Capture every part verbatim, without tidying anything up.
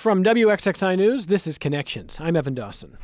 From W X X I News, this is Connections. I'm Evan Dawson.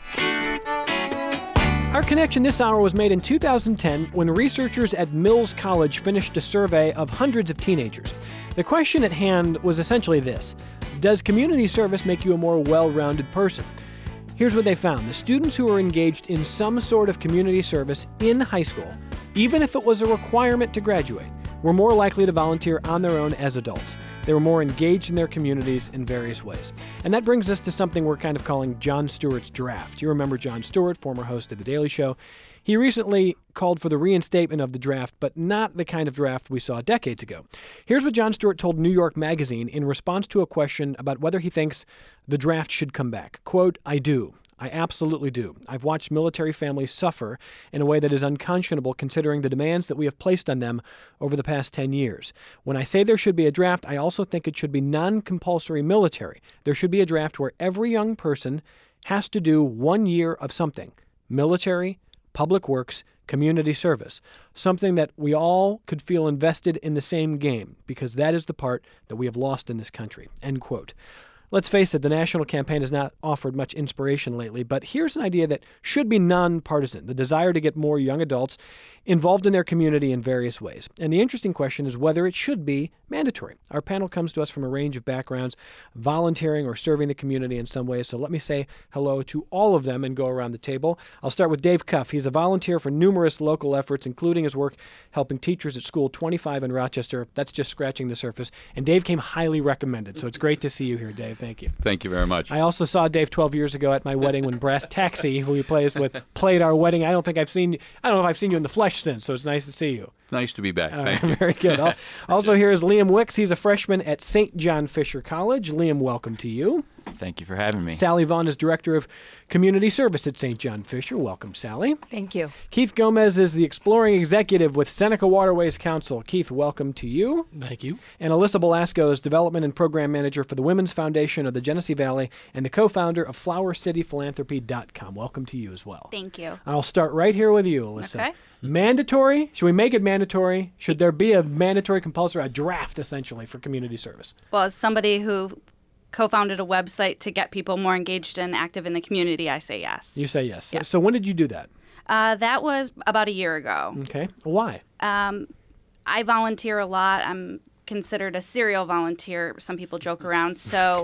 Our connection this hour was made in two thousand ten when researchers at Mills College finished a survey of hundreds of teenagers. The question at hand was essentially this: does community service make you a more well-rounded person? Here's what they found. The students who were engaged in some sort of community service in high school, even if it was a requirement to graduate, were more likely to volunteer on their own as adults. They were more engaged in their communities in various ways. And that brings us to something we're kind of calling Jon Stewart's draft. You remember Jon Stewart, former host of The Daily Show. He recently called for the reinstatement of the draft, but not the kind of draft we saw decades ago. Here's what Jon Stewart told New York Magazine in response to a question about whether he thinks the draft should come back. Quote, "I do. I absolutely do. I've watched military families suffer in a way that is unconscionable considering the demands that we have placed on them over the past ten years. When I say there should be a draft, I also think it should be non-compulsory military. There should be a draft where every young person has to do one year of something: military, public works, community service. Something that we all could feel invested in the same game, because that is the part that we have lost in this country." End quote. Let's face it, the national campaign has not offered much inspiration lately, but here's an idea that should be nonpartisan: the desire to get more young adults involved in their community in various ways. And the interesting question is whether it should be mandatory. Our panel comes to us from a range of backgrounds, volunteering or serving the community in some ways, so let me say hello to all of them and go around the table. I'll start with Dave Cuff. He's a volunteer for numerous local efforts, including his work helping teachers at School twenty-five in Rochester. That's just scratching the surface. And Dave came highly recommended, so it's great to see you here, Dave. Thank you. Thank you very much. I also saw Dave twelve years ago at my wedding when Brass Taxi, who he plays with, played our wedding. I don't think I've seen I don't know if I've seen you in the flesh since, so it's nice to see you. Nice to be back. All Thank right, you. very good. Also here is Liam Wicks. He's a freshman at Saint John Fisher College. Liam, welcome to you. Thank you for having me. Sally Vaughn is Director of Community Service at Saint John Fisher. Welcome, Sally. Thank you. Keith Gomez is the Exploring Executive with Seneca Waterways Council. Keith, welcome to you. Thank you. And Alyssa Belasco is Development and Program Manager for the Women's Foundation of the Genesee Valley and the co-founder of flower city philanthropy dot com. Welcome to you as well. Thank you. I'll start right here with you, Alyssa. Okay. Mandatory? Should we make it mandatory? Should there be a mandatory compulsory, a draft essentially for community service? Well, as somebody who co-founded a website to get people more engaged and active in the community, I say yes. You say yes. Yes. So, so when did you do that? Uh, that was about a year ago. Okay. Why? Um, I volunteer a lot. I'm considered a serial volunteer. Some people joke around. So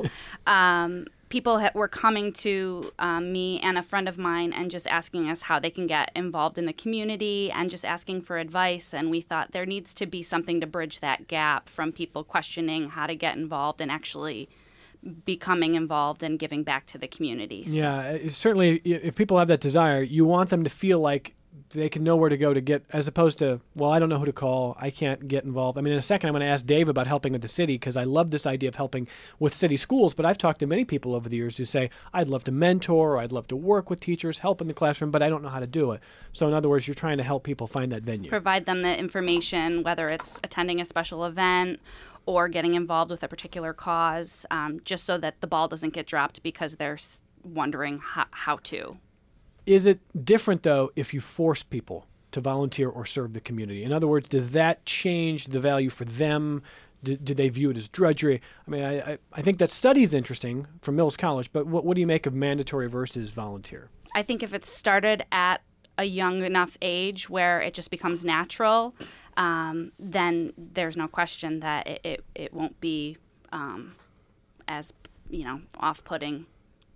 um, people ha- were coming to um, me and a friend of mine and just asking us how they can get involved in the community and just asking for advice. And we thought there needs to be something to bridge that gap from people questioning how to get involved and actually becoming involved and giving back to the community. So. Yeah, uh, certainly if people have that desire, you want them to feel like they can know where to go to get, as opposed to, well, I don't know who to call, I can't get involved. I mean, in a second, I'm going to ask Dave about helping with the city, because I love this idea of helping with city schools, but I've talked to many people over the years who say, I'd love to mentor, or I'd love to work with teachers, help in the classroom, but I don't know how to do it. So in other words, you're trying to help people find that venue. Provide them the information, whether it's attending a special event or getting involved with a particular cause, um, just so that the ball doesn't get dropped because they're s- wondering how, how to. Is it different, though, if you force people to volunteer or serve the community? In other words, does that change the value for them? Do, do they view it as drudgery? I mean, I, I, I think that study is interesting from Mills College, but what, what do you make of mandatory versus volunteer? I think if it's started at a young enough age where it just becomes natural, um, then there's no question that it, it, it won't be um, as, you know, off-putting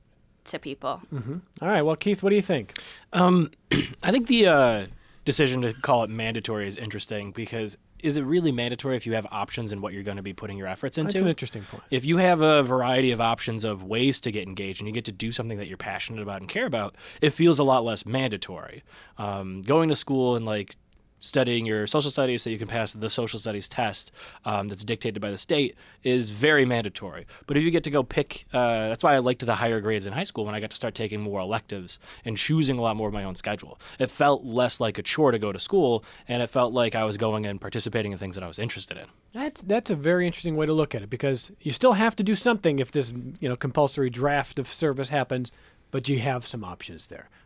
to people. Mm-hmm. All right. Well, Keith, what do you think? Um, I think the uh, decision to call it mandatory is interesting, because is it really mandatory if you have options in what you're going to be putting your efforts into? That's an interesting point. If you have a variety of options of ways to get engaged and you get to do something that you're passionate about and care about, it feels a lot less mandatory. Um, going to school and like studying your social studies so you can pass the social studies test um, that's dictated by the state is very mandatory. But if you get to go pick, uh, that's why I liked the higher grades in high school when I got to start taking more electives and choosing a lot more of my own schedule. It felt less like a chore to go to school, and it felt like I was going and participating in things that I was interested in. That's that's a very interesting way to look at it, because you still have to do something if this, you know, compulsory draft of service happens, but you have some options there.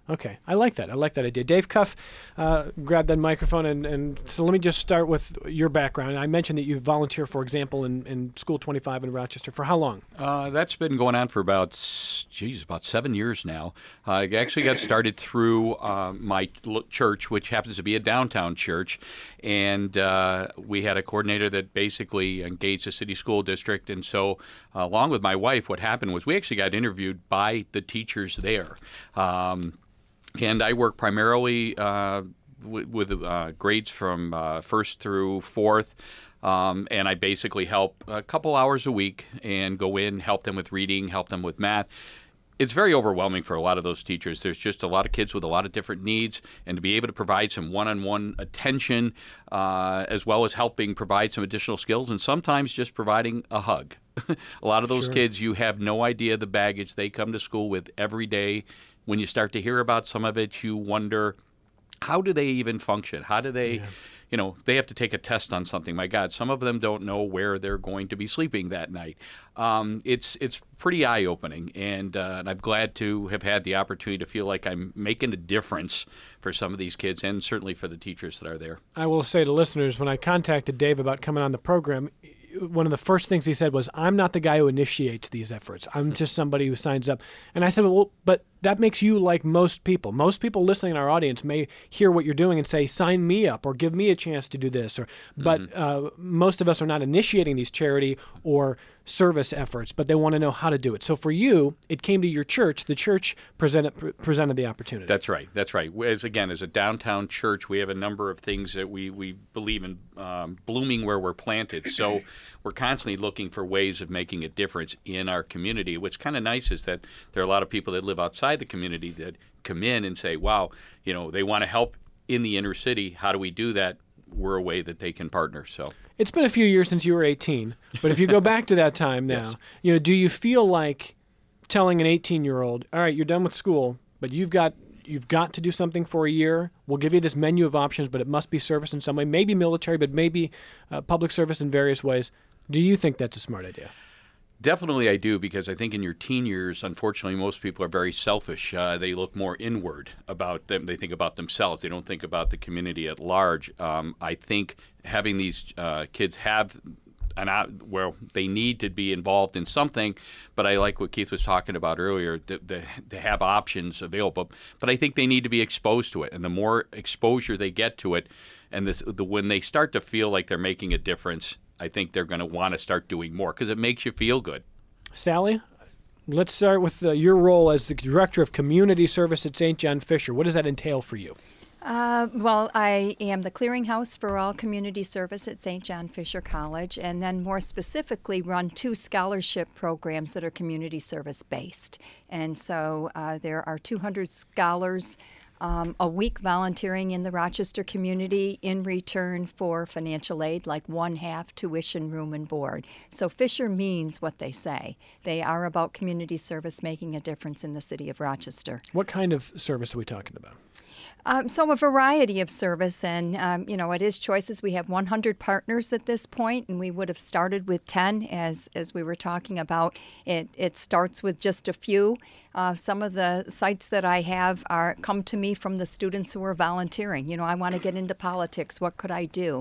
Okay, I like that. I like that idea. Dave Cuff, uh, grab that microphone, and, and so let me just start with your background. I mentioned that you volunteer, for example, in, in School twenty-five in Rochester. For how long? Uh, that's been going on for about, geez, about seven years now. Uh, I actually got started through uh, my l- church, which happens to be a downtown church, and uh, we had a coordinator that basically engaged the city school district. And so, uh, along with my wife, what happened was we actually got interviewed by the teachers there. Um, And I work primarily uh, w- with uh, grades from uh, first through fourth, um, and I basically help a couple hours a week and go in, help them with reading, help them with math. It's very overwhelming for a lot of those teachers. There's just a lot of kids with a lot of different needs, and to be able to provide some one-on-one attention, uh, as well as helping provide some additional skills, and sometimes just providing a hug. A lot of those Sure. kids, you have no idea the baggage they come to school with every day. When you start to hear about some of it, you wonder, how do they even function? How do they, Yeah. you know, they have to take a test on something. My God, some of them don't know where they're going to be sleeping that night. Um, it's it's pretty eye-opening, and, uh, and I'm glad to have had the opportunity to feel like I'm making a difference for some of these kids, and certainly for the teachers that are there. I will say to listeners, when I contacted Dave about coming on the program, one of the first things he said was, I'm not the guy who initiates these efforts. I'm just somebody who signs up. And I said, well, but that makes you like most people. Most people listening in our audience may hear what you're doing and say, sign me up or give me a chance to do this. Or, but mm-hmm. uh, most of us are not initiating these charity or service efforts, but they want to know how to do it. So for you, it came to your church. The church presented pre- presented the opportunity. That's right. That's right. As again, as a downtown church, we have a number of things that we, we believe in um, blooming where we're planted. So we're constantly looking for ways of making a difference in our community. What's kind of nice is that there are a lot of people that live outside the community that come in and say, wow, you know, they want to help in the inner city. How do we do that? We're a way that they can partner. So it's been a few years since you were eighteen, but if you go back to that time now, Yes. you know, do you feel like telling an eighteen-year-old, all right, you're done with school, but you've got you've got to do something for a year. We'll give you this menu of options, but it must be service in some way, maybe military, but maybe uh, public service in various ways. Do you think that's a smart idea? Definitely I do, because I think in your teen years, unfortunately, most people are very selfish. Uh, they look more inward about them. They think about themselves. They don't think about the community at large. Um, I think having these uh, kids have an out, well, they need to be involved in something, but I like what Keith was talking about earlier, to, to, to have options available. But I think they need to be exposed to it, and the more exposure they get to it, and this, the, when they start to feel like they're making a difference, I think they're going to want to start doing more because it makes you feel good. Sally, let's start with uh, your role as the Director of Community Service at Saint John Fisher. What does that entail for you? Uh, well, I am the clearinghouse for all community service at Saint John Fisher College, and then more specifically run two scholarship programs that are community service based. And so uh, there are two hundred scholars Um, a week volunteering in the Rochester community in return for financial aid, like one half tuition, room, and board. So Fisher means what they say. They are about community service making a difference in the city of Rochester. What kind of service are we talking about? Um, so a variety of service, and um, you know, it is choices. We have one hundred partners at this point, and we would have started with ten, as as we were talking about. It it starts with just a few. Uh, some of the sites that I have are come to me from the students who are volunteering. You know, I want to get into politics. What could I do?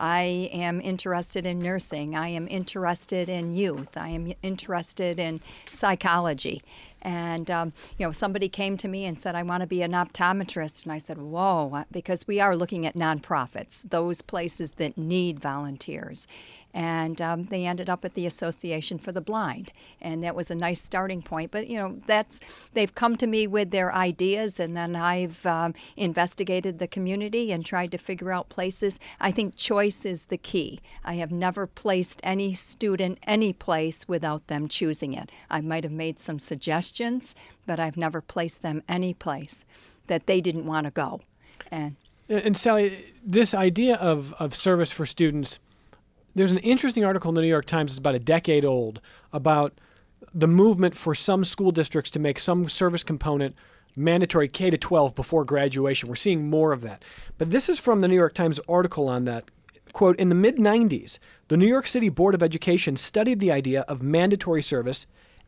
I am interested in nursing. I am interested in youth. I am interested in psychology. And, um, you know, somebody came to me and said, I want to be an optometrist. And I said, whoa, because we are looking at nonprofits, those places that need volunteers. And um, they ended up at the Association for the Blind. And that was a nice starting point. But, you know, that's they've come to me with their ideas, and then I've um, investigated the community and tried to figure out places. I think choice is the key. I have never placed any student any place without them choosing it. I might have made some suggestions, but I've never placed them any place that they didn't want to go. And, and Sally, this idea of, of service for students, there's an interesting article in the New York Times, it's about a decade old, about the movement for some school districts to make some service component mandatory K to twelve before graduation. We're seeing more of that. But this is from the New York Times article on that. Quote, in the mid nineties, the New York City Board of Education studied the idea of mandatory service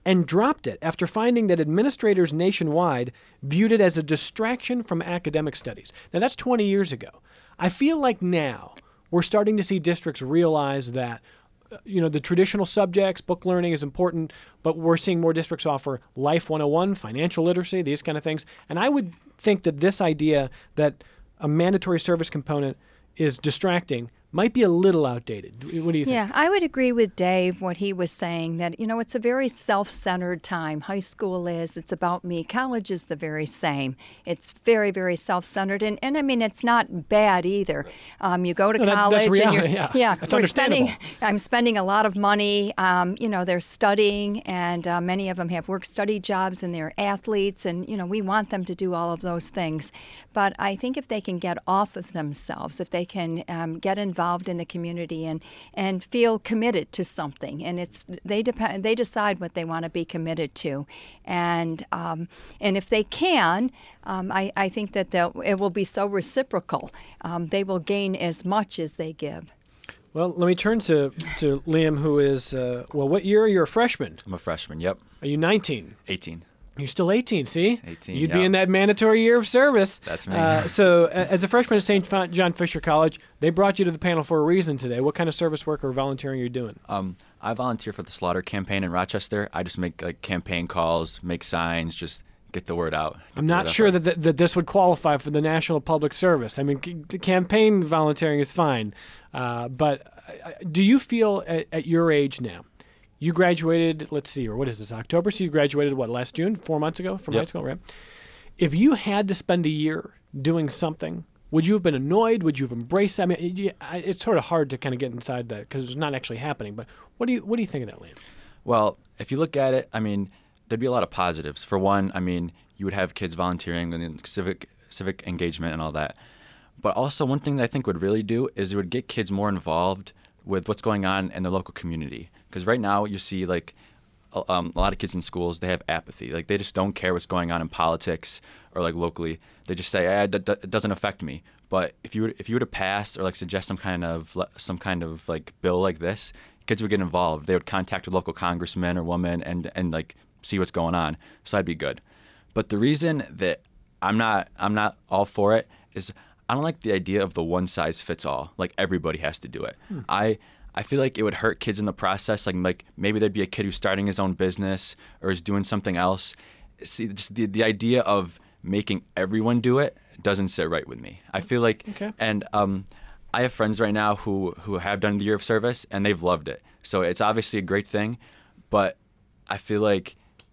and dropped it after finding that administrators nationwide viewed it as a distraction from academic studies. Now, that's twenty years ago. I feel like now we're starting to see districts realize that you know, the traditional subjects, book learning is important, but we're seeing more districts offer Life one oh one, financial literacy, these kind of things. And I would think that this idea that a mandatory service component is distracting might be a little outdated. What do you think? Yeah, I would agree with Dave, what he was saying, that, you know, it's a very self-centered time. High school is, it's about me. College is the very same. It's very, very self-centered. And, and I mean, it's not bad either. Um, you go to No, that- college that's reality, and you're, yeah. yeah, That's we're spending, understandable. I'm spending a lot of money. Um, you know, they're studying, and uh, many of them have work-study jobs, and they're athletes, and, you know, we want them to do all of those things. But I think if they can get off of themselves, if they can um, get involved in the community, and and feel committed to something, and it's they depend they decide what they want to be committed to, and um, and if they can, um, I I think that they'll- it will be so reciprocal. Um, they will gain as much as they give. Well, let me turn to, to Liam, who is, uh, well, what year are you a freshman? I'm a freshman. Yep. Are you nineteen? eighteen. You're still eighteen, see? eighteen, You'd be yeah. in that mandatory year of service. That's me. Uh, so, a- as a freshman at Saint John Fisher College, they brought you to the panel for a reason today. What kind of service work or volunteering are you doing? Um, I volunteer for the Slaughter campaign in Rochester. I just make like campaign calls, make signs, just get the word out. Get I'm the not word out. sure that, that that this would qualify for the National Public Service. I mean, c- the campaign volunteering is fine, uh, but uh, do you feel at, at your age now? You graduated, let's see, or what is this, October? So you graduated, what, last June, four months ago from Yep. high school, right? If you had to spend a year doing something, would you have been annoyed? Would you have embraced it? I mean, it- you- I- it's sort of hard to kind of get inside that because it's not actually happening. But what do you what do you think of that, Liam? Well, if you look at it, I mean, there'd be a lot of positives. For one, I mean, you would have kids volunteering and civic civic engagement and all that. But also, one thing that I think would really do is it would get kids more involved with what's going on in the local community. Because right now, you see like a- um, a lot of kids in schools, they have apathy. Like they just don't care what's going on in politics or like locally. They just say, eh, it, d- it doesn't affect me. But if you were, if you were to pass or like suggest some kind of le- some kind of like bill like this, kids would get involved. They would contact a local congressman or woman and and like see what's going on. So that'd be good. But the reason that I'm not I'm not all for it is I don't like the idea of the one size fits all. Like everybody has to do it. Hmm. I I feel like it would hurt kids in the process. Like like maybe there'd be a kid who's starting his own business or is doing something else. See, just the the idea of making everyone do it doesn't sit right with me. I feel like Okay. and um I have friends right now who who have done the year of service and they've loved it. So it's obviously a great thing, but I feel like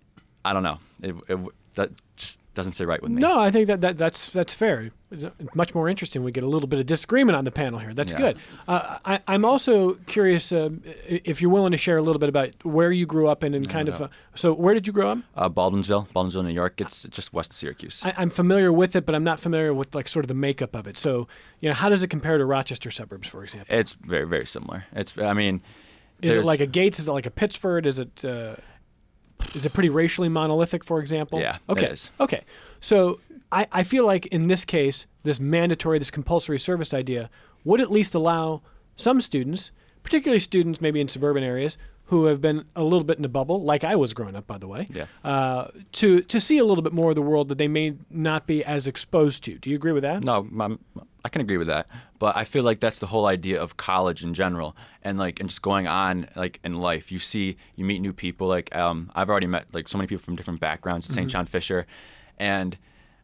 I don't know. It, it that just doesn't sit right with me. No, I think that, that that's that's fair. It's much more interesting. We get a little bit of disagreement on the panel here. That's Yeah. good. Uh, I, I'm also curious uh, if you're willing to share a little bit about where you grew up and, and kind of. Uh, so, where did you grow up? Uh, Baldwinsville, Baldwinsville, New York. It's just west of Syracuse. I, I'm familiar with it, but I'm not familiar with like sort of the makeup of it. So, you know, how does it compare to Rochester suburbs, for example? It's very very similar. It's I mean, Is it there's- like a Gates? Is it like a Pittsford? Is it uh, is it pretty racially monolithic, for example? Yeah, it Okay. is. Okay. So I, I feel like in this case, this mandatory, this compulsory service idea would at least allow some students, particularly students maybe in suburban areas, who have been a little bit in a bubble, like I was growing up, by the way, Yeah. uh, to to see a little bit more of the world that they may not be as exposed to. Do you agree with that? No, I'm, I can agree with that, but I feel like that's the whole idea of college in general, and like and just going on like in life. You see, you meet new people. Like um, I've already met like so many people from different backgrounds at Saint John Fisher, and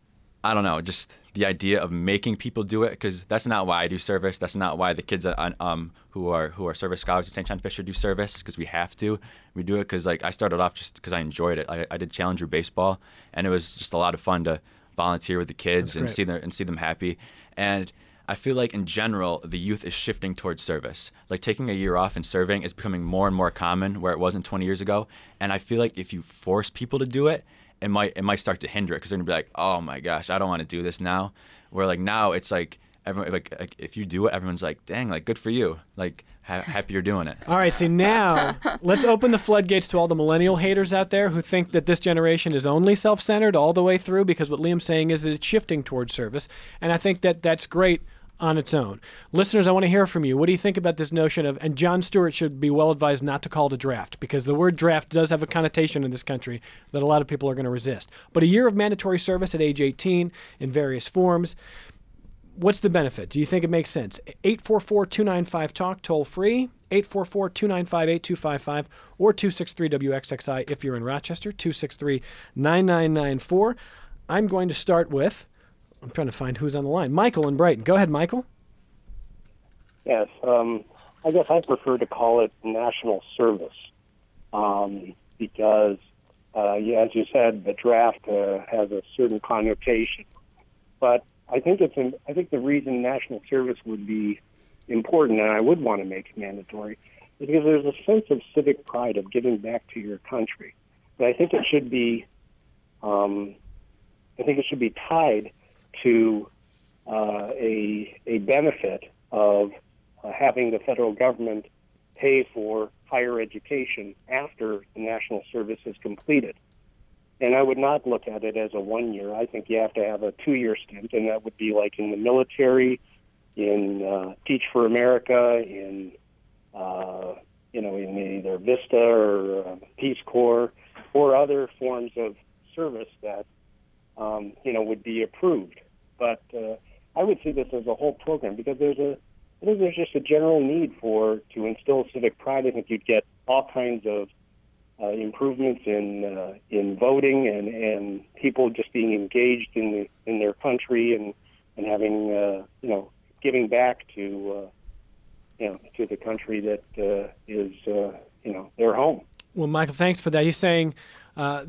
I don't know, just the idea of making people do it, because that's not why I do service. That's not why the kids on, um, who are who are service scholars at Saint John Fisher do service, because we have to. We do it because like I started off just because I enjoyed it. I, I did Challenger baseball, and it was just a lot of fun to volunteer with the kids That's and great. see them and see them happy. And I feel like in general, the youth is shifting towards service. Like taking a year off and serving is becoming more and more common, where it wasn't twenty years ago. And I feel like if you force people to do it, it might it might start to hinder it, because they're gonna be like, oh my gosh, I don't want to do this now. Where like now it's like everyone like, like if you do it, everyone's like, dang, like good for you, like ha- happy you're doing it. All right, see now, let's open the floodgates to all the millennial haters out there who think that this generation is only self-centered all the way through, because what Liam's saying is that it's shifting towards service, and I think that that's great on its own. Listeners, I want to hear from you. What do you think about this notion of, and Jon Stewart should be well advised not to call it a draft, because the word draft does have a connotation in this country that a lot of people are going to resist. But a year of mandatory service at age eighteen in various forms. What's the benefit? Do you think it makes sense? eight four four, two nine five, talk, toll free, eight four four, two nine five, eight two five five, or two six three W X X I if you're in Rochester, two six three, nine nine nine four. I'm going to start with, I'm trying to find who's on the line. Michael in Brighton. Go ahead, Michael. Yes, um, I guess I prefer to call it national service um, because, uh, yeah, as you said, the draft uh, has a certain connotation. But I think it's an, I think the reason national service would be important, and I would want to make it mandatory, is because there's a sense of civic pride of giving back to your country. But I think it should be, um, I think it should be tied to uh, a a benefit of uh, having the federal government pay for higher education after the national service is completed. And I would not look at it as a one-year. I think you have to have a two-year stint, and that would be like in the military, in uh, Teach for America, in uh, you know, in either VISTA or uh, Peace Corps, or other forms of service that um, you know would be approved. But uh, I would see this as a whole program because there's a I think there's just a general need for to instill civic pride. I think you'd get all kinds of uh, improvements in uh, in voting and, and people just being engaged in the in their country and and having uh, you know giving back to uh, you know to the country that uh, is uh, you know their home. Well, Michael, thanks for that. He's saying. Uh,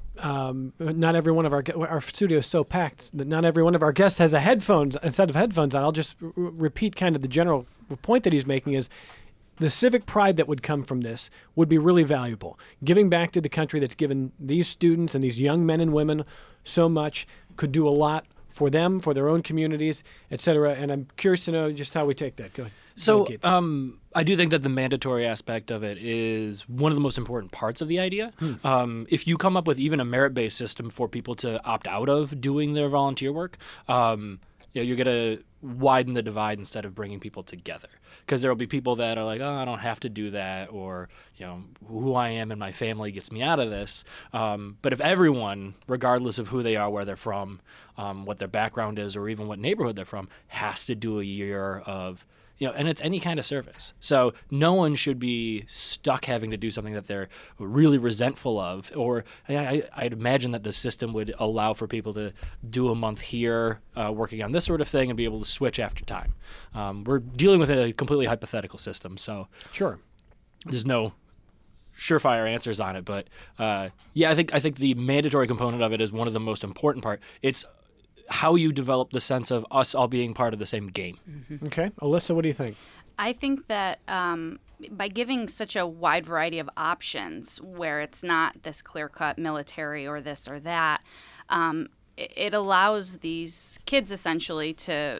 Um, not every one of our our studio is so packed that not every one of our guests has a headphones instead of headphones on. I'll just r- repeat kind of the general point that he's making is the civic pride that would come from this would be really valuable. Giving back to the country that's given these students and these young men and women so much could do a lot for them, for their own communities, et cetera. And I'm curious to know just how we take that. Go ahead. So um, I do think that the mandatory aspect of it is one of the most important parts of the idea. Hmm. Um, if you come up with even a merit-based system for people to opt out of doing their volunteer work, um, you know, you're going to widen the divide instead of bringing people together. Because there will be people that are like, oh, I don't have to do that, or you know, who I am and my family gets me out of this. Um, but if everyone, regardless of who they are, where they're from, um, what their background is, or even what neighborhood they're from, has to do a year of You know, and it's any kind of service. So no one should be stuck having to do something that they're really resentful of. Or I, I'd imagine that the system would allow for people to do a month here uh, working on this sort of thing and be able to switch after time. Um, we're dealing with a completely hypothetical system, so sure, there's no surefire answers on it. But uh, yeah, I think I think the mandatory component of it is one of the most important part. It's how you develop the sense of us all being part of the same game. Mm-hmm. Okay. Alyssa, what do you think? I think that um, by giving such a wide variety of options where it's not this clear-cut military or this or that, um, it, it allows these kids essentially to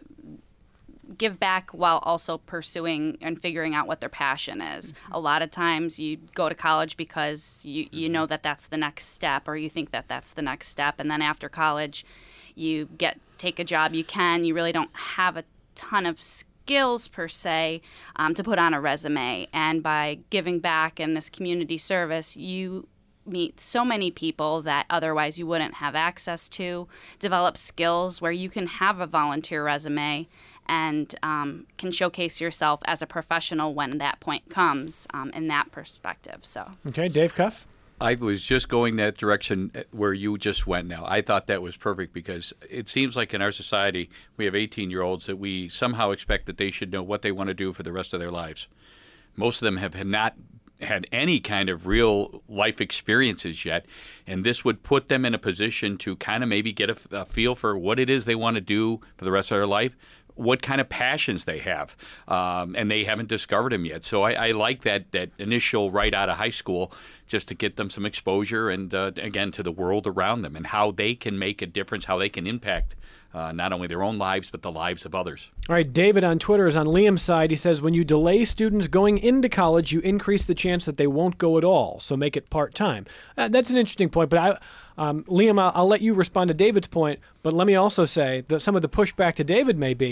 give back while also pursuing and figuring out what their passion is. Mm-hmm. A lot of times you go to college because you, you know that that's the next step, or you think that that's the next step, and then after college you get take a job you can. You really don't have a ton of skills per se um, to put on a resume. And by giving back in this community service, you meet so many people that otherwise you wouldn't have access to, develop skills where you can have a volunteer resume and um, can showcase yourself as a professional when that point comes um, in that perspective. So okay, Dave Cuff? I was just going that direction where you just went now. I thought that was perfect because it seems like in our society we have eighteen-year-olds that we somehow expect that they should know what they want to do for the rest of their lives. Most of them have not had any kind of real life experiences yet, and this would put them in a position to kind of maybe get a, a feel for what it is they want to do for the rest of their life, what kind of passions they have, um, and they haven't discovered them yet. So I, I like that that initial right out of high school, just to get them some exposure and, uh, again, to the world around them and how they can make a difference, how they can impact uh, not only their own lives but the lives of others. All right, David on Twitter is on Liam's side. He says, when you delay students going into college, you increase the chance that they won't go at all, so make it part-time. Uh, that's an interesting point, but I, um, Liam, I'll, I'll let you respond to David's point, but let me also say that some of the pushback to David may be,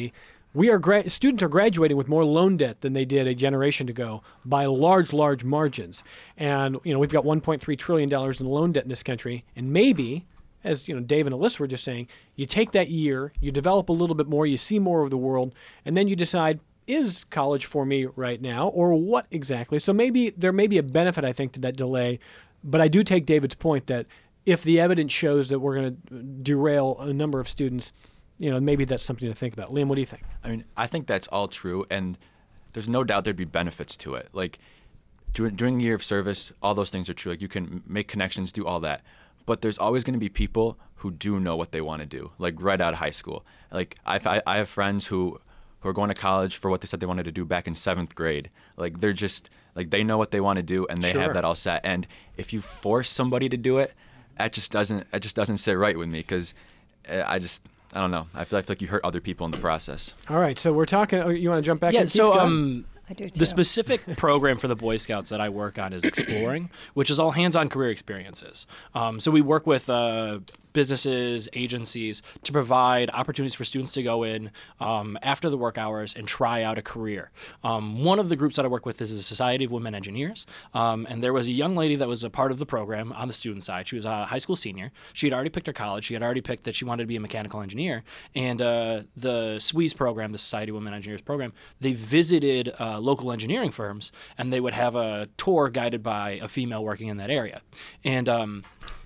we are gra- students are graduating with more loan debt than they did a generation ago by large, large margins. And you know, we've got one point three trillion dollars in loan debt in this country, and maybe, as you know, Dave and Alyssa were just saying, you take that year, you develop a little bit more, you see more of the world, and then you decide, is college for me right now, or what exactly? So maybe there may be a benefit, I think, to that delay. But I do take David's point that if the evidence shows that we're going to derail a number of students, you know, maybe that's something to think about. Liam, what do you think? I mean, I think that's all true, and there's no doubt there'd be benefits to it. Like, during, during a year of service, all those things are true. Like, you can make connections, do all that. But there's always going to be people who do know what they want to do, like right out of high school. Like, I've, I, I have friends who, who are going to college for what they said they wanted to do back in seventh grade. Like, they're just, like, they know what they want to do, and they Sure. have that all set. And if you force somebody to do it, that just doesn't, it just doesn't sit right with me, because I just... I don't know. I feel, I feel like you hurt other people in the process. All right, so we're talking. Oh, you want to jump back? Yeah, in? so Keith, go um, I do too. the specific program for the Boy Scouts that I work on is Exploring, which is all hands-on career experiences. Um, so we work with uh, businesses, agencies to provide opportunities for students to go in um, after the work hours and try out a career. Um, one of the groups that I work with is the Society of Women Engineers, um, and there was a young lady that was a part of the program on the student side. She was a high school senior. She had already picked her college. She had already picked that she wanted to be a mechanical engineer, and uh, the S W E E S program, the Society of Women Engineers program, they visited uh, local engineering firms, and they would have a tour guided by a female working in that area. And um,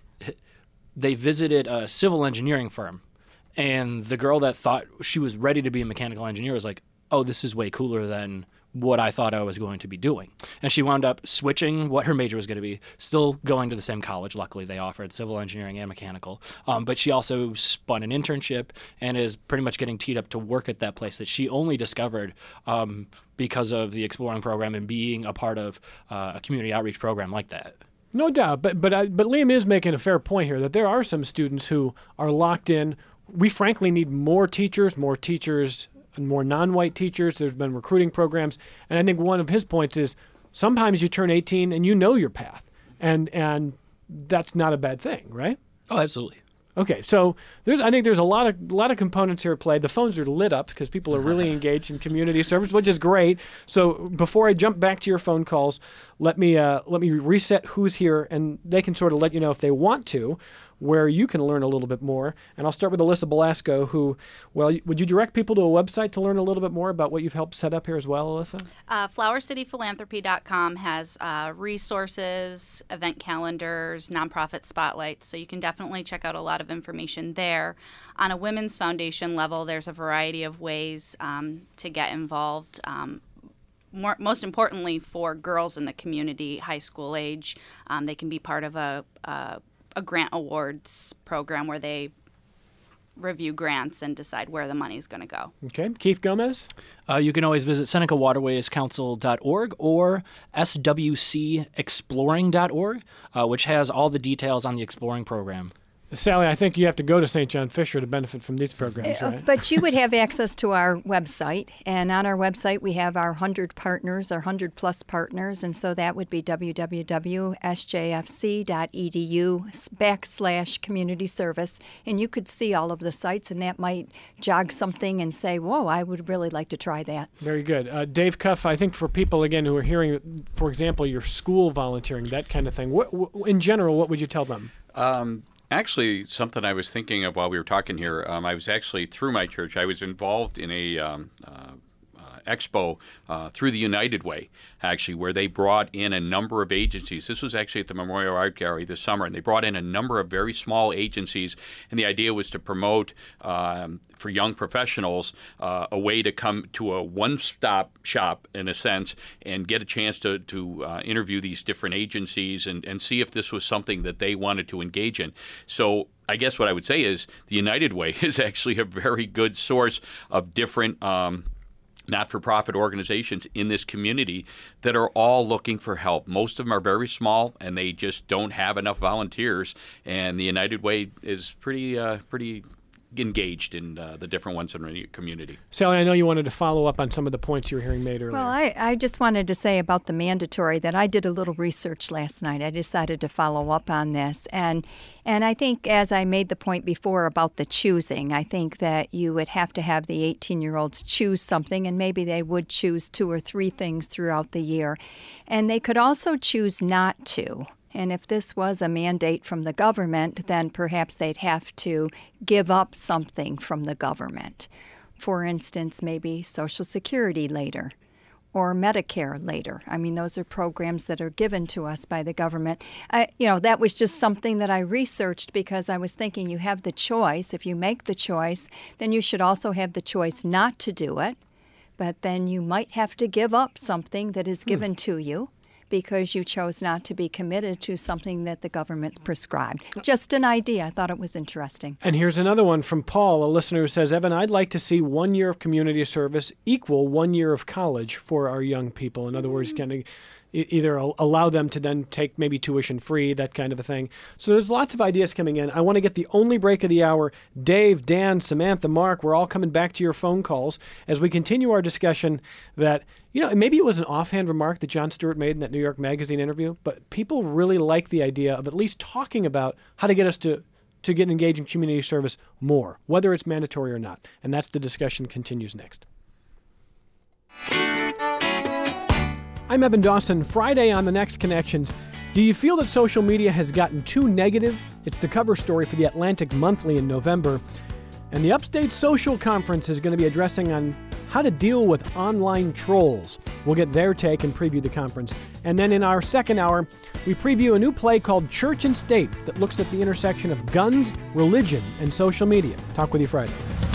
they visited a civil engineering firm, and the girl that thought she was ready to be a mechanical engineer was like, oh, this is way cooler than what I thought I was going to be doing. And she wound up switching what her major was going to be, still going to the same college. Luckily, they offered civil engineering and mechanical. Um, but she also spun an internship and is pretty much getting teed up to work at that place that she only discovered um, because of the Exploring program and being a part of uh, a community outreach program like that. No doubt, but but I, but Liam is making a fair point here that there are some students who are locked in. We frankly need more teachers, more teachers, and more non-white teachers. There's been recruiting programs, and I think one of his points is sometimes you turn eighteen and you know your path, and and that's not a bad thing, right? Oh, absolutely. Okay, so there's I think there's a lot of lot of components here at play. The phones are lit up because people are really engaged in community service, which is great. So before I jump back to your phone calls, let me uh, let me reset who's here, and they can sort of let you know if they want to, where you can learn a little bit more. And I'll start with Alyssa Belasco, who, well, would you direct people to a website to learn a little bit more about what you've helped set up here as well, Alyssa? Uh, flower city philanthropy dot com has uh, resources, event calendars, nonprofit spotlights, so you can definitely check out a lot of information there. On a Women's Foundation level, there's a variety of ways um, to get involved. Um, More, most importantly, for girls in the community, high school age, um, they can be part of a, a a grant awards program where they review grants and decide where the money is going to go. Okay, Keith Gomez? Uh, you can always visit Seneca Waterways Council dot org or S W C exploring dot org, uh, which has all the details on the Exploring program. Sally, I think you have to go to Saint John Fisher to benefit from these programs, Uh, right? But you would have access to our website, and on our website we have our one hundred partners, our one hundred plus partners, and so that would be w w w dot s j f c dot e d u backslash community service, and you could see all of the sites, and that might jog something and say, whoa, I would really like to try that. Very good. Uh, Dave Cuff, I think for people, again, who are hearing, for example, your school volunteering, that kind of thing, what, w- in general, what would you tell them? Um, actually, something I was thinking of while we were talking here, um, I was actually, through my church, I was involved in a um, uh, uh, expo uh, through the United Way, actually, where they brought in a number of agencies. This was actually at the Memorial Art Gallery this summer, and they brought in a number of very small agencies, and the idea was to promote um, for young professionals uh, a way to come to a one-stop shop, in a sense, and get a chance to, to uh, interview these different agencies and, and see if this was something that they wanted to engage in. So I guess what I would say is the United Way is actually a very good source of different um, not-for-profit organizations in this community that are all looking for help. Most of them are very small, and they just don't have enough volunteers. And the United Way is pretty, uh, pretty engaged in uh, the different ones in the community. Sally, I know you wanted to follow up on some of the points you were hearing made earlier. Well, I, I just wanted to say about the mandatory that I did a little research last night. I decided to follow up on this. And and I think, as I made the point before about the choosing, I think that you would have to have the eighteen-year-olds choose something, and maybe they would choose two or three things throughout the year. And they could also choose not to. And if this was a mandate from the government, then perhaps they'd have to give up something from the government. For instance, maybe Social Security later or Medicare later. I mean, those are programs that are given to us by the government. I, you know, that was just something that I researched because I was thinking you have the choice. If you make the choice, then you should also have the choice not to do it. But then you might have to give up something that is given hmm. to you, because you chose not to be committed to something that the government's prescribed. Just an idea. I thought it was interesting. And here's another one from Paul, a listener who says, Evan, I'd like to see one year of community service equal one year of college for our young people. In other words, kind of either allow them to then take maybe tuition free, that kind of a thing. So there's lots of ideas coming in. I want to get the only break of the hour. Dave, Dan, Samantha, Mark, we're all coming back to your phone calls as we continue our discussion that, you know, maybe it was an offhand remark that Jon Stewart made in that New York Magazine interview, but people really like the idea of at least talking about how to get us to to get engaged in community service more, whether it's mandatory or not. And that's the discussion continues next. I'm Evan Dawson. Friday on The Next Connections. Do you feel that social media has gotten too negative? It's the cover story for the Atlantic Monthly in November. And the Upstate Social Conference is going to be addressing on how to deal with online trolls. We'll get their take and preview the conference. And then in our second hour, we preview a new play called Church and State that looks at the intersection of guns, religion, and social media. Talk with you Friday.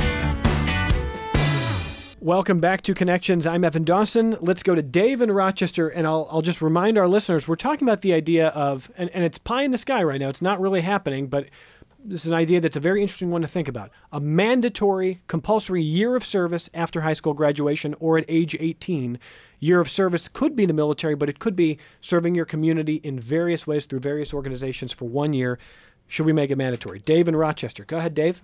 Welcome back to Connections. I'm Evan Dawson. Let's go to Dave in Rochester, and I'll I'll just remind our listeners, we're talking about the idea of, and, and it's pie in the sky right now, it's not really happening, but this is an idea that's a very interesting one to think about. A mandatory, compulsory year of service after high school graduation or at age eighteen. Year of service could be the military, but it could be serving your community in various ways through various organizations for one year. Should we make it mandatory? Dave in Rochester. Go ahead, Dave.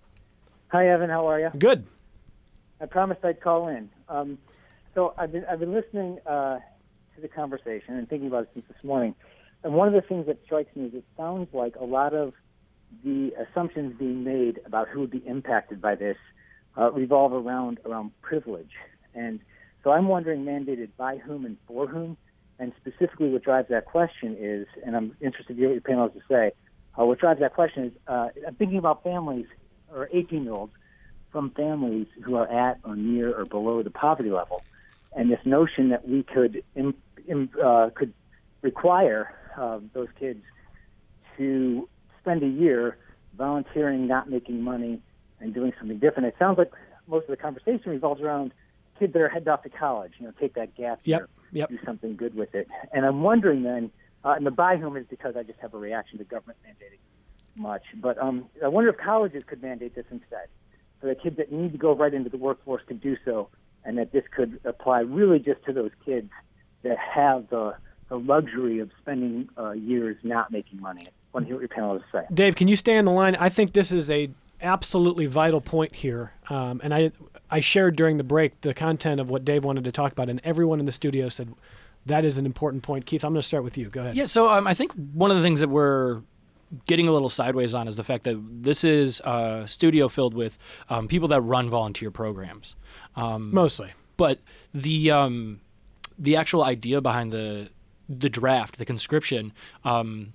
Hi, Evan. How are you? Good. I promised I'd call in. Um, so I've been I've been listening uh, to the conversation and thinking about it since this morning. And one of the things that strikes me is it sounds like a lot of the assumptions being made about who would be impacted by this uh, revolve around around privilege. And so I'm wondering, mandated by whom and for whom? And specifically what drives that question is, and I'm interested to hear what your panel has to say, uh, what drives that question is uh, I'm thinking about families or eighteen-year-olds from families who are at or near or below the poverty level, and this notion that we could im, im, uh, could require uh, those kids to spend a year volunteering, not making money, and doing something different. It sounds like most of the conversation revolves around kids that are headed off to college, you know, take that gap year, yep, yep. do something good with it. And I'm wondering then, uh, and the by whom is because I just have a reaction to government mandating much, but um, I wonder if colleges could mandate this instead. So the kids that need to go right into the workforce could do so, and that this could apply really just to those kids that have the, the luxury of spending uh, years not making money. I want to hear what your panel has to say. Dave, can you stay on the line? I think this is a absolutely vital point here, um, and I I shared during the break the content of what Dave wanted to talk about, and everyone in the studio said that is an important point. Keith, I'm going to start with you. Go ahead. Yeah, so um, I think one of the things that we're getting a little sideways on is the fact that this is a studio filled with um, people that run volunteer programs. Um, Mostly. But the um, the actual idea behind the the draft, the conscription, um,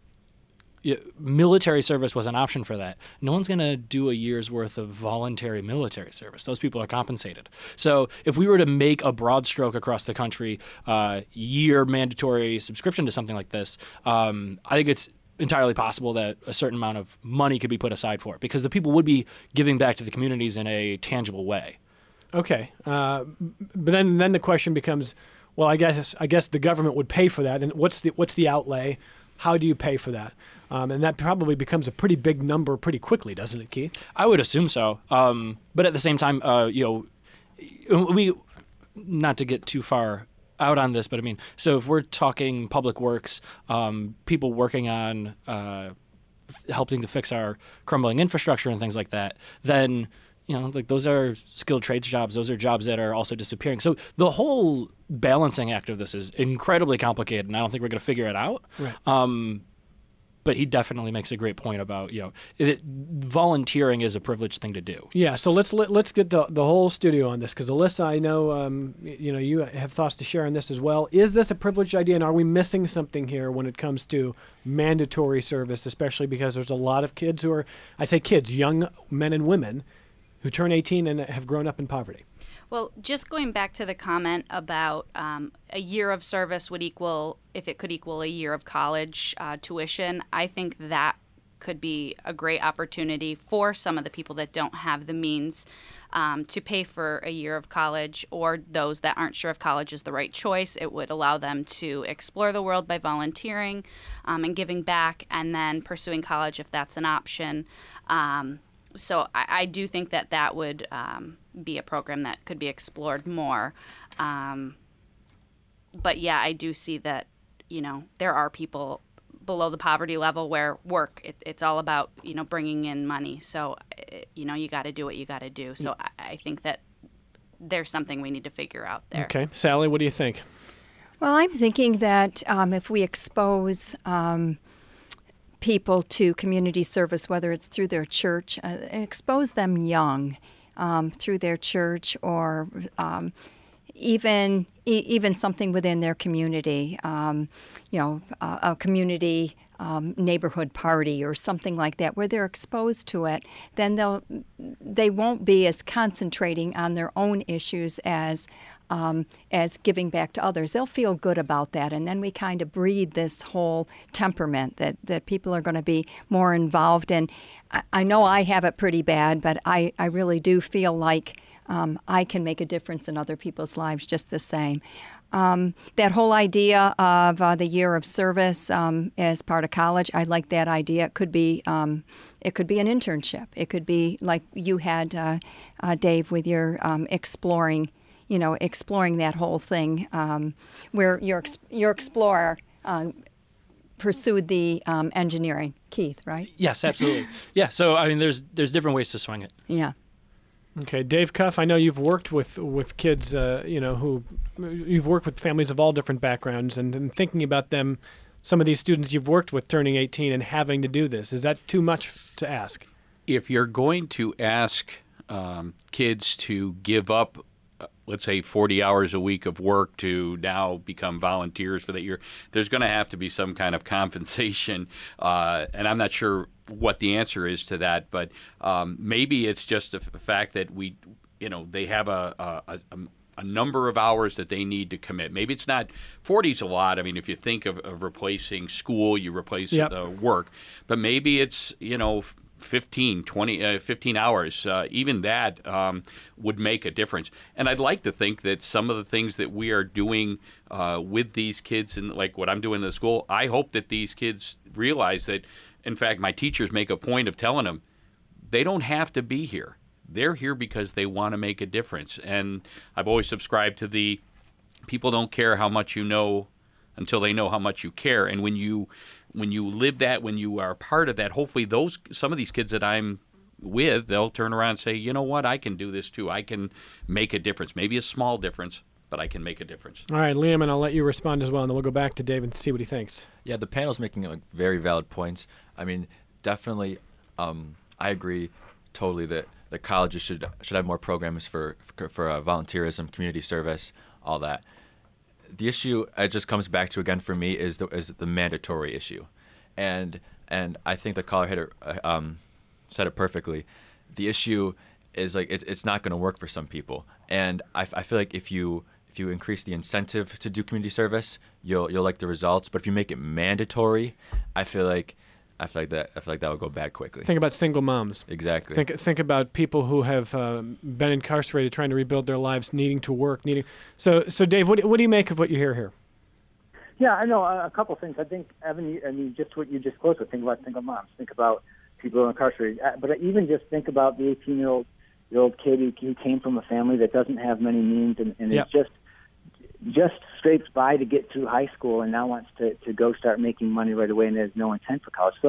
military service was an option for that. No one's going to do a year's worth of voluntary military service. Those people are compensated. So if we were to make a broad stroke across the country, uh, year mandatory subscription to something like this, um, I think it's entirely possible that a certain amount of money could be put aside for it because the people would be giving back to the communities in a tangible way. Okay, uh, but then then the question becomes, well, I guess I guess the government would pay for that, and what's the what's the outlay? How do you pay for that? Um, and that probably becomes a pretty big number pretty quickly, doesn't it, Keith? I would assume so. Um, but at the same time, uh, you know, we not to get too far out on this, but I mean, so if we're talking public works, um, people working on uh, f- helping to fix our crumbling infrastructure and things like that, then you know, like those are skilled trades jobs. Those are jobs that are also disappearing. So the whole balancing act of this is incredibly complicated, and I don't think we're going to figure it out. Right. Um, but he definitely makes a great point about, you know, it, volunteering is a privileged thing to do. Yeah, so let's let, let's get the the whole studio on this, because Alyssa, I know um, you know you have thoughts to share on this as well. Is this a privileged idea, and are we missing something here when it comes to mandatory service, especially because there's a lot of kids who are, I say kids, young men and women, who turn eighteen and have grown up in poverty? Well, just going back to the comment about um, a year of service would equal, if it could equal a year of college uh, tuition, I think that could be a great opportunity for some of the people that don't have the means um, to pay for a year of college, or those that aren't sure if college is the right choice. It would allow them to explore the world by volunteering um, and giving back, and then pursuing college if that's an option. Um, So I, I do think that that would um, be a program that could be explored more. Um, but yeah, I do see that, you know, there are people below the poverty level where work, it, it's all about, you know, bringing in money. So, it, you know, you got to do what you got to do. So I, I think that there's something we need to figure out there. Okay. Sally, what do you think? Well, I'm thinking that um, if we expose um, people to community service, whether it's through their church, uh, expose them young um, through their church, or um, even e- even something within their community, um, you know, uh, a community um, neighborhood party or something like that, where they're exposed to it, then they'll they won't be as concentrating on their own issues as Um, as giving back to others. They'll feel good about that, and then we kind of breed this whole temperament that, that people are going to be more involved in. I, I know I have it pretty bad, but I, I really do feel like um, I can make a difference in other people's lives just the same. Um, that whole idea of uh, the year of service um, as part of college, I like that idea. It could be um, it could be an internship. It could be like you had, uh, uh, Dave, with your um, exploring you know, exploring that whole thing, um, where your your explorer uh, pursued the um, engineering. Keith, right? Yes, absolutely. Yeah. So I mean, there's there's different ways to swing it. Yeah. Okay, Dave Cuff, I know you've worked with with kids, uh, you know, who you've worked with families of all different backgrounds, and, and thinking about them, some of these students you've worked with turning eighteen and having to do this. Is that too much to ask? If you're going to ask um, kids to give up, let's say forty hours a week of work to now become volunteers for that year, there's going to have to be some kind of compensation. Uh, and I'm not sure what the answer is to that, but um, maybe it's just the f- fact that we, you know, they have a, a, a, a number of hours that they need to commit. Maybe it's not, forty's a lot. I mean, if you think of, of replacing school, you replace Yep. uh, work, but maybe it's, you know, fifteen, twenty, uh, fifteen hours, uh, even that um, would make a difference. And I'd like to think that some of the things that we are doing uh, with these kids, and like what I'm doing in the school, I hope that these kids realize that, in fact, my teachers make a point of telling them they don't have to be here. They're here because they want to make a difference. And I've always subscribed to the people don't care how much you know until they know how much you care. And when you when you live that, when you are part of that, hopefully those some of these kids that I'm with, they'll turn around and say, you know what, I can do this too. I can make a difference. Maybe a small difference, but I can make a difference. All right, Liam, and I'll let you respond as well, and then we'll go back to Dave and see what he thinks. Yeah, the panel's making like very valid points. I mean, definitely, um, I agree totally that the colleges should should have more programs for for, for uh, volunteerism, community service, all that. The issue it just comes back to again for me is the is the mandatory issue, and and I think the caller hit it, uh, um, said it perfectly. The issue is like it, it's not going to work for some people, and I, I feel like if you if you increase the incentive to do community service, you'll you'll like the results. But if you make it mandatory, I feel like I feel like that I feel like that will go bad quickly. Think about single moms. Exactly. Think think about people who have uh, been incarcerated, trying to rebuild their lives, needing to work, needing. So, so Dave, what what do you make of what you hear here? Yeah, I know a couple things. I think, Evan, you, I mean, just what you just closed with. Think about single moms. Think about people who are incarcerated. But even just think about the eighteen-year-old year old kid who, who came from a family that doesn't have many means and, and Yep. is just just scrapes by to get through high school and now wants to, to go start making money right away and has no intent for college. So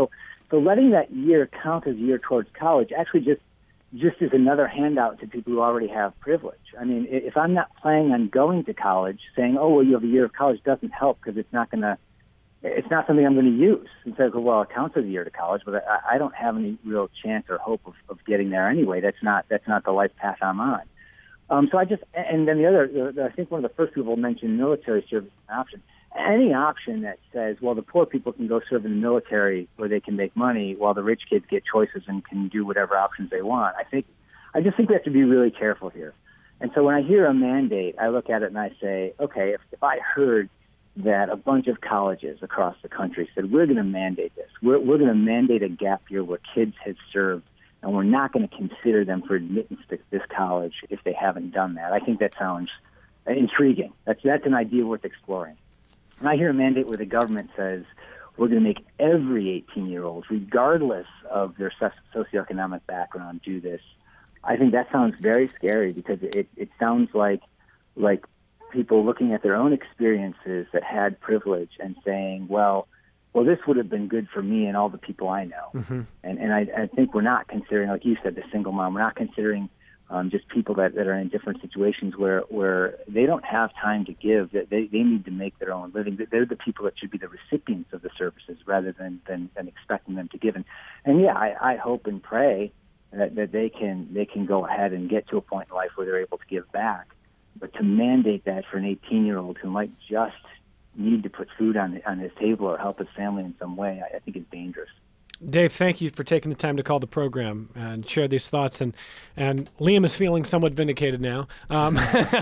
so letting that year count as a year towards college actually just just is another handout to people who already have privilege. I mean, if I'm not planning on going to college, saying, oh, well, you have a year of college doesn't help because it's not going to, it's not something I'm going to use. And so, well, it counts as a year to college, but I, I don't have any real chance or hope of, of getting there anyway. That's not that's not the life path I'm on. Um, so I just, and then the other, the, I think one of the first people mentioned military service as an option. Any option that says, well, the poor people can go serve in the military where they can make money while the rich kids get choices and can do whatever options they want. I think, I just think we have to be really careful here. And so when I hear a mandate, I look at it and I say, okay, if, if I heard that a bunch of colleges across the country said, we're going to mandate this, we're, we're going to mandate a gap year where kids have served, and we're not going to consider them for admittance to this college if they haven't done that. I think that sounds intriguing. That's, that's an idea worth exploring. And I hear a mandate where the government says we're going to make every eighteen-year-old, regardless of their socioeconomic background, do this. I think that sounds very scary because it, it sounds like like people looking at their own experiences that had privilege and saying, well, well, this would have been good for me and all the people I know. Mm-hmm. And, and I, I think we're not considering, like you said, the single mom. We're not considering Um, just people that, that are in different situations where, where they don't have time to give, that they, they need to make their own living. They're the people that should be the recipients of the services rather than, than, than expecting them to give. And, and yeah, I, I hope and pray that, that they can they can go ahead and get to a point in life where they're able to give back. But to mandate that for an eighteen-year-old who might just need to put food on, on his table or help his family in some way, I, I think is dangerous. Dave, thank you for taking the time to call the program and share these thoughts. And, and Liam is feeling somewhat vindicated now. Um,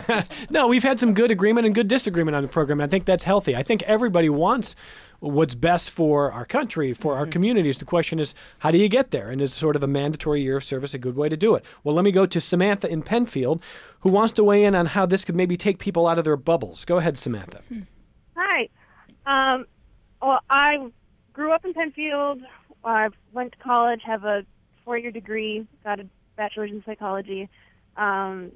no, we've had some good agreement and good disagreement on the program. I think that's healthy. I think everybody wants what's best for our country, for mm-hmm. our communities. The question is, how do you get there? And is sort of a mandatory year of service a good way to do it? Well, let me go to Samantha in Penfield, who wants to weigh in on how this could maybe take people out of their bubbles. Go ahead, Samantha. Hi. Um, well, I grew up in Penfield. I went to college, have a four-year degree, got a bachelor's in psychology. Um,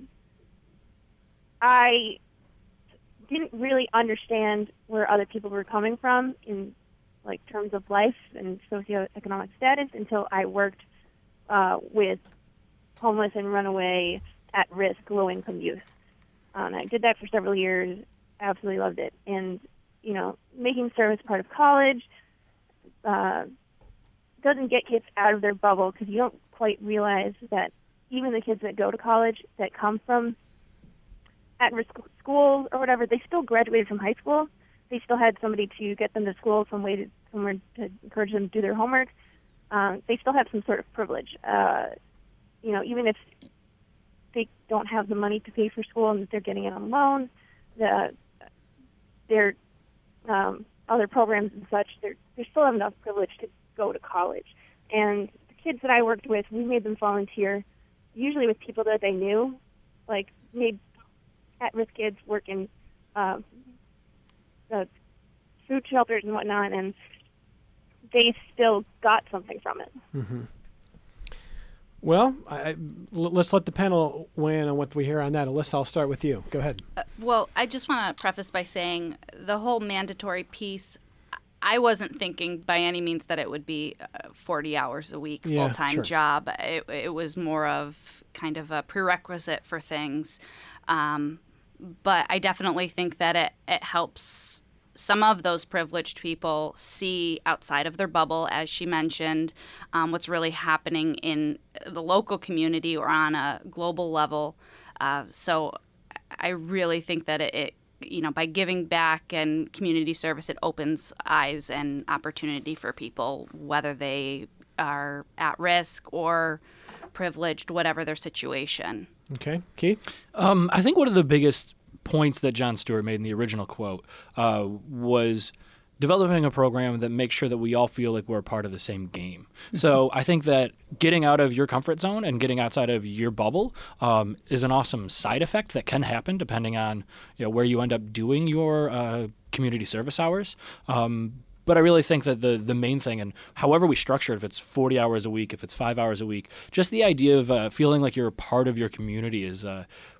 I didn't really understand where other people were coming from in like terms of life and socioeconomic status until I worked uh, with homeless and runaway, at-risk, low-income youth. Um, I did that for several years. Absolutely loved it. And, you know, making service part of college uh, doesn't get kids out of their bubble because you don't quite realize that even the kids that go to college that come from at-risk schools or whatever, they still graduated from high school. They still had somebody to get them to school, some way to, somewhere to encourage them to do their homework. Um, they still have some sort of privilege. Uh, you know, even if they don't have the money to pay for school and they're getting it on loan, the, their um, other programs and such, they still have enough privilege to go to college. And the kids that I worked with, we made them volunteer, usually with people that they knew, like made at-risk kids work in uh, uh, food shelters and whatnot, and they still got something from it. Mm-hmm. Well, I, I, let's let the panel weigh in on what we hear on that. Alyssa, I'll start with you. Go ahead. Uh, well, I just want to preface by saying the whole mandatory piece, I wasn't thinking by any means that it would be a forty hours a week yeah, full-time sure. job. It, it was more of kind of a prerequisite for things. Um, but I definitely think that it, it helps some of those privileged people see outside of their bubble, as she mentioned, um, what's really happening in the local community or on a global level. Uh, so I really think that it, it you know, by giving back and community service, it opens eyes and opportunity for people, whether they are at risk or privileged, whatever their situation. Okay. Keith? Um, I think one of the biggest points that Jon Stewart made in the original quote uh, was developing a program that makes sure that we all feel like we're a part of the same game. So I think that getting out of your comfort zone and getting outside of your bubble um, is an awesome side effect that can happen depending on you know, where you end up doing your uh, community service hours. Um, But I really think that the the main thing, and however we structure it, if it's forty hours a week, if it's five hours a week, just the idea of uh, feeling like you're a part of your community is uh,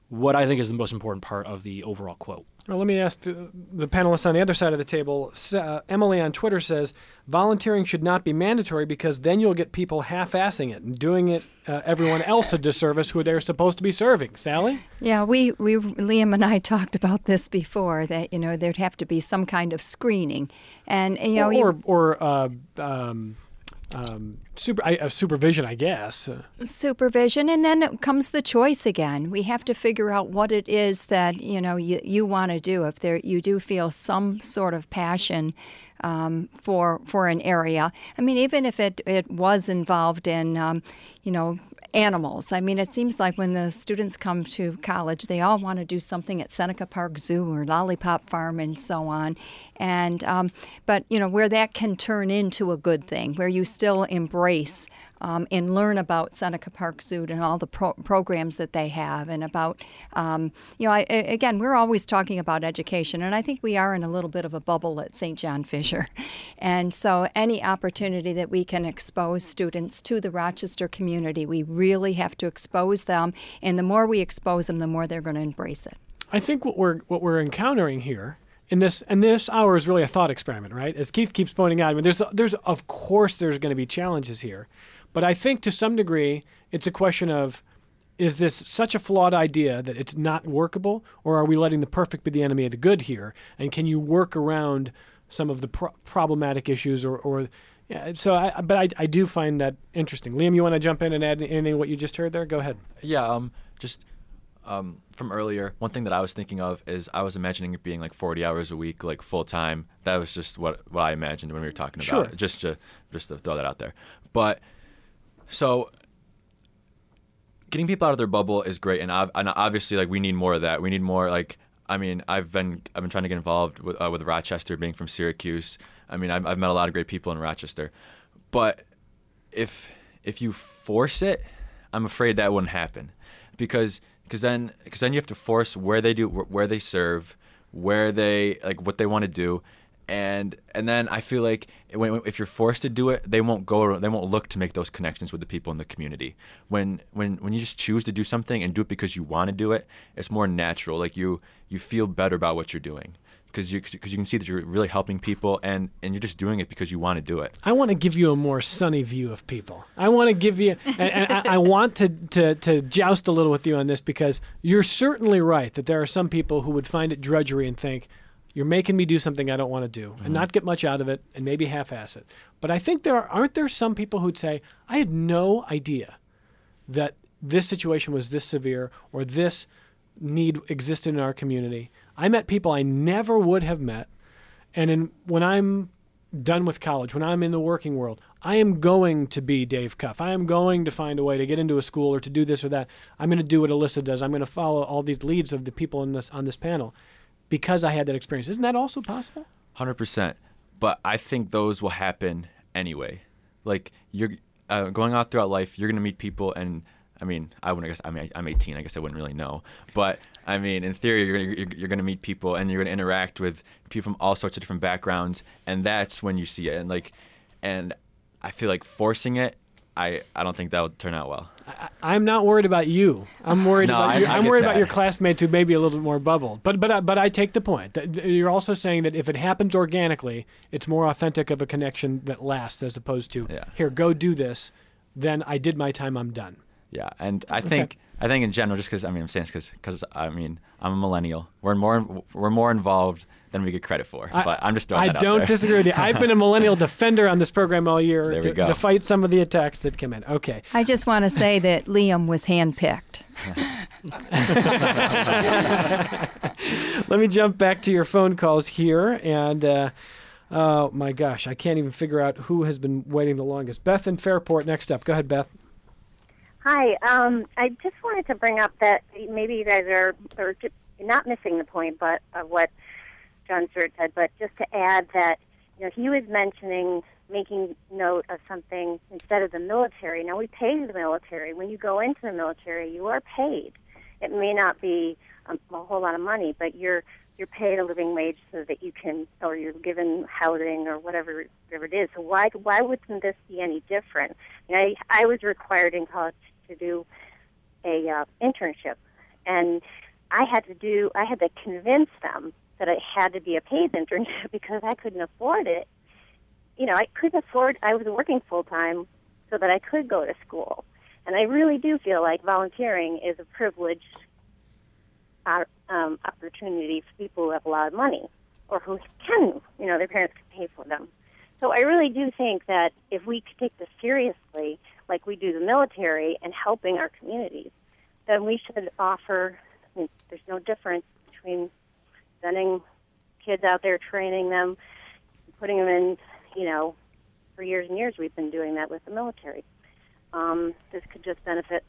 what I think is the most important part of the overall quote. Well, let me ask the panelists on the other side of the table. Uh, Emily on Twitter says, volunteering should not be mandatory because then you'll get people half-assing it and doing it uh, everyone else a disservice who they're supposed to be serving. Sally? Yeah, we, we, Liam and I talked about this before, that, you know, there'd have to be some kind of screening. And, you know, Or, you, or, or uh, um, um, super, I, uh, supervision, I guess. supervision, and then it comes the choice again. We have to figure out what it is that, you know, you, you want to do. If there you do feel some sort of passion um, for for an area. I mean, even if it, it was involved in, um, you know, animals. I mean, it seems like when the students come to college, they all want to do something at Seneca Park Zoo or Lollipop Farm and so on. And um, but you know, where that can turn into a good thing, where you still embrace um, and learn about Seneca Park Zoo and all the pro- programs that they have, and about um, you know, I, again, we're always talking about education, and I think we are in a little bit of a bubble at Saint John Fisher, and so any opportunity that we can expose students to the Rochester community, we really have to expose them, and the more we expose them, the more they're going to embrace it. I think what we're what we're encountering here in this and this hour is really a thought experiment, right? As Keith keeps pointing out, I mean, there's there's of course there's going to be challenges here, but I think to some degree it's a question of, is this such a flawed idea that it's not workable, or are we letting the perfect be the enemy of the good here? And can you work around some of the pro- problematic issues, or, or yeah, so I, but I, I do find that interesting. Liam, you want to jump in and add anything to what you just heard there? Go ahead. Yeah, um, just um, from earlier, one thing that I was thinking of is I was imagining it being like forty hours a week, like full time. That was just what, what I imagined when we were talking about Sure. it, just to, just to throw that out there. But so getting people out of their bubble is great, and, ov- and obviously, like, we need more of that. We need more, like, I mean, I've been I've been trying to get involved with uh, with Rochester, being from Syracuse. I mean, I've, I've met a lot of great people in Rochester, but if if you force it, I'm afraid that wouldn't happen, because because then because then you have to force where they do where they serve, where they like what they want to do, and and then I feel like when, if you're forced to do it, they won't go they won't look to make those connections with the people in the community. When when when you just choose to do something and do it because you want to do it, it's more natural. Like you you feel better about what you're doing, because you because you can see that you're really helping people, and, and you're just doing it because you want to do it. I want to give you a more sunny view of people. I want to give you, and, and I, I want to, to, to joust a little with you on this, because you're certainly right that there are some people who would find it drudgery and think, you're making me do something I don't want to do, and mm-hmm. not get much out of it, and maybe half-ass it. But I think there are, aren't there some people who'd say, I had no idea that this situation was this severe, or this need existed in our community. I met people I never would have met, and in, when I'm done with college, when I'm in the working world, I am going to be Dave Cuff. I am going to find a way to get into a school or to do this or that. I'm going to do what Alyssa does. I'm going to follow all these leads of the people in this on this panel because I had that experience. Isn't that also possible? one hundred percent. But I think those will happen anyway. Like, you're uh, going out throughout life, you're going to meet people, and I mean, I wouldn't I guess I mean I'm eighteen. I guess I wouldn't really know, but I mean, in theory, you're gonna, you're, you're going to meet people, and you're going to interact with people from all sorts of different backgrounds, and that's when you see it. And like, and I feel like forcing it, I, I don't think that would turn out well. I, I'm not worried about you. I'm worried no, about I, your, I I'm worried that. about your classmates who may be a little bit more bubbled. But but but I take the point. That you're also saying that if it happens organically, it's more authentic of a connection that lasts, as opposed to yeah. here, go do this. Then I did my time. I'm done. Yeah, and I think okay. I think in general, just because I mean I'm saying this because I mean I'm a millennial. We're more we're more involved than we get credit for. I, but I'm just throwing I that out don't there. disagree with you. I've been a millennial defender on this program all year there we to, go. to fight some of the attacks that come in. Okay. I just want to say that Liam was handpicked. Let me jump back to your phone calls here, and uh, oh my gosh, I can't even figure out who has been waiting the longest. Beth in Fairport, next up. Go ahead, Beth. Hi. Um, I just wanted to bring up that maybe you guys are, are not missing the point, but of what John Stewart said. But just to add that, you know, he was mentioning making note of something instead of the military. Now, we pay the military. When you go into the military, you are paid. It may not be a, a whole lot of money, but you're you're paid a living wage so that you can, or you're given housing or whatever, whatever it is. So why why wouldn't this be any different? You know, I, I was required in college to do a uh, internship, And I had to do, I had to convince them that it had to be a paid internship because I couldn't afford it. You know, I couldn't afford, I was working full time so that I could go to school. And I really do feel like volunteering is a privileged uh, um, opportunity for people who have a lot of money or who can, you know, their parents can pay for them. So I really do think that if we could take this seriously, like we do the military and helping our communities, then we should offer, I mean, there's no difference between sending kids out there, training them, putting them in, you know, for years and years we've been doing that with the military. Um, this could just benefit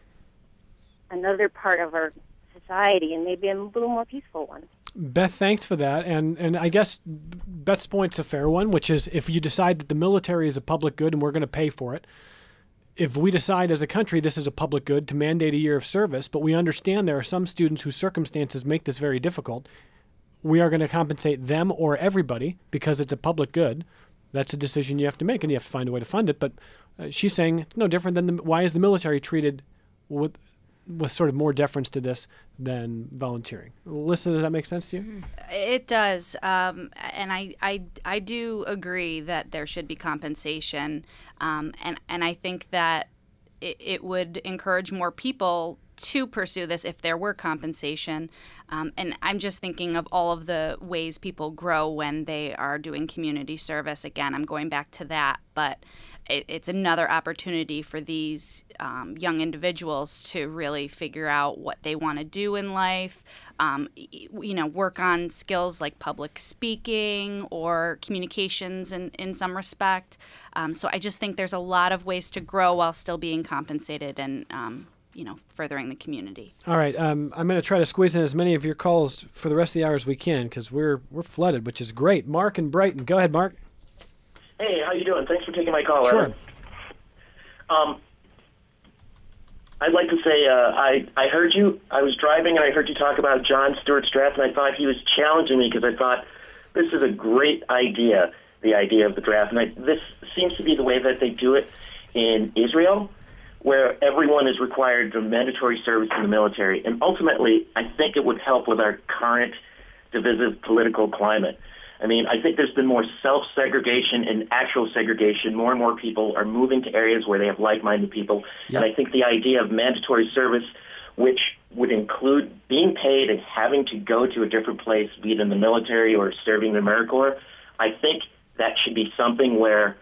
another part of our society and maybe a little more peaceful one. Beth, thanks for that. And and I guess Beth's point's a fair one, which is if you decide that the military is a public good and we're going to pay for it, if we decide as a country this is a public good to mandate a year of service, but we understand there are some students whose circumstances make this very difficult, we are going to compensate them or everybody because it's a public good. That's a decision you have to make, and you have to find a way to fund it. But uh, she's saying it's no different than the, why is the military treated with with sort of more deference to this than volunteering. Alyssa, does that make sense to you? It does, um, and I, I I do agree that there should be compensation, um, and and I think that it, it would encourage more people to pursue this if there were compensation. Um, and I'm just thinking of all of the ways people grow when they are doing community service. Again, I'm going back to that, but it, it's another opportunity for these um, young individuals to really figure out what they want to do in life, um, you know, work on skills like public speaking or communications in, in some respect. Um, so I just think there's a lot of ways to grow while still being compensated and um, you know, furthering the community. All right, um, I'm going to try to squeeze in as many of your calls for the rest of the hour as we can because we're we're flooded, which is great. Mark in Brighton, go ahead, Mark. Hey, how you doing? Thanks for taking my call. Sure. Um, I'd like to say uh, I I heard you. I was driving and I heard you talk about Jon Stewart's draft, and I thought he was challenging me because I thought this is a great idea, the idea of the draft, and I, this seems to be the way that they do it in Israel, where everyone is required to mandatory service in the military. And ultimately, I think it would help with our current divisive political climate. I mean, I think there's been more self-segregation and actual segregation. More and more people are moving to areas where they have like-minded people. Yep. And I think the idea of mandatory service, which would include being paid and having to go to a different place, be it in the military or serving the AmeriCorps, I think that should be something where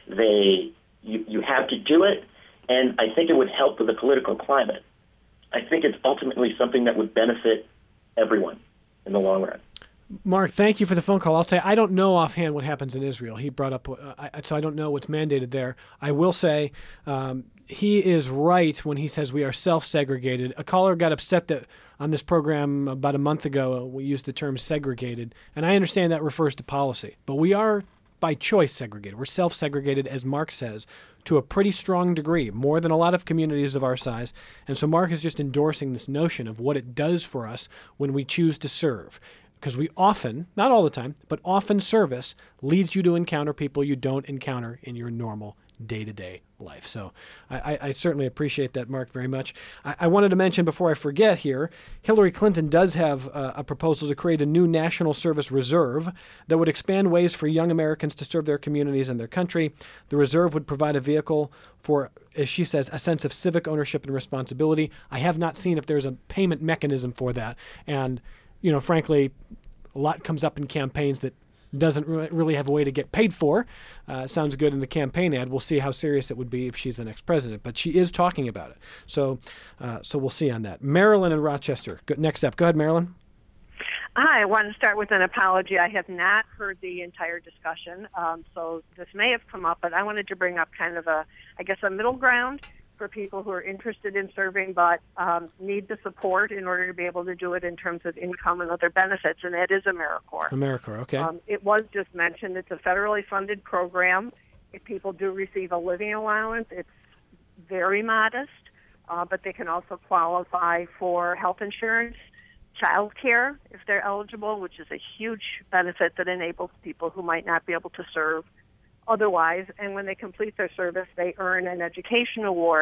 they you, you have to do it. And I think it would help with the political climate. I think it's ultimately something that would benefit everyone in the long run. Mark, thank you for the phone call. I'll say I don't know offhand what happens in Israel. He brought up, uh, I, so I don't know what's mandated there. I will say um, he is right when he says we are self-segregated. A caller got upset that on this program about a month ago we used the term segregated, and I understand that refers to policy. But we are by choice segregated. We're self-segregated, as Mark says, to a pretty strong degree, more than a lot of communities of our size. And so Mark is just endorsing this notion of what it does for us when we choose to serve. Because we often, not all the time, but often service leads you to encounter people you don't encounter in your normal day-to-day life. So I, I certainly appreciate that, Mark, very much. I, I wanted to mention before I forget here, Hillary Clinton does have uh, a proposal to create a new National Service Reserve that would expand ways for young Americans to serve their communities and their country. The reserve would provide a vehicle for, as she says, a sense of civic ownership and responsibility. I have not seen if there's a payment mechanism for that. And, you know, frankly, a lot comes up in campaigns that doesn't really have a way to get paid for. Uh, sounds good in the campaign ad. We'll see how serious it would be if she's the next president. But she is talking about it. So uh, so we'll see on that. Marilyn in Rochester. Go, next up. Go ahead, Marilyn. Hi. I want to start with an apology. I have not heard the entire discussion. Um, so this may have come up, but I wanted to bring up kind of a, I guess, a middle ground for people who are interested in serving but um, need the support in order to be able to do it in terms of income and other benefits, and that is AmeriCorps. AmeriCorps, okay. Um, it was just mentioned it's a federally funded program. If people do receive a living allowance, it's very modest, uh, but they can also qualify for health insurance, child care if they're eligible, which is a huge benefit that enables people who might not be able to serve otherwise, and when they complete their service, they earn an education award